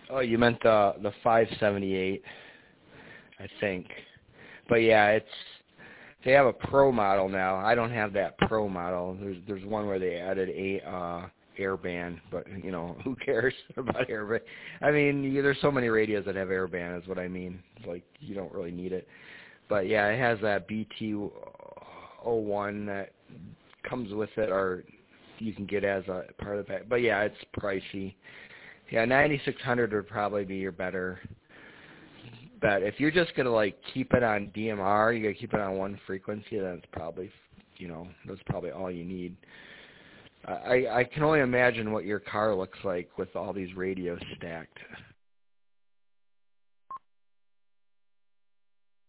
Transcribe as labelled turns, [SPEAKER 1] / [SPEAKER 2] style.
[SPEAKER 1] Oh, you meant the 578, I think. But yeah, they have a Pro model now. I don't have that Pro model. There's one where they added a airband, but who cares about airband? I mean, there's so many radios that have airband is what I mean. It's like you don't really need it. But yeah, it has that BT01 that comes with it, or you can get as a part of the pack. But yeah, it's pricey. Yeah, 9600 would probably be your better bet. If you're just gonna keep it on DMR, you gotta keep it on one frequency. Then it's probably, that's probably all you need. I can only imagine what your car looks like with all these radios stacked.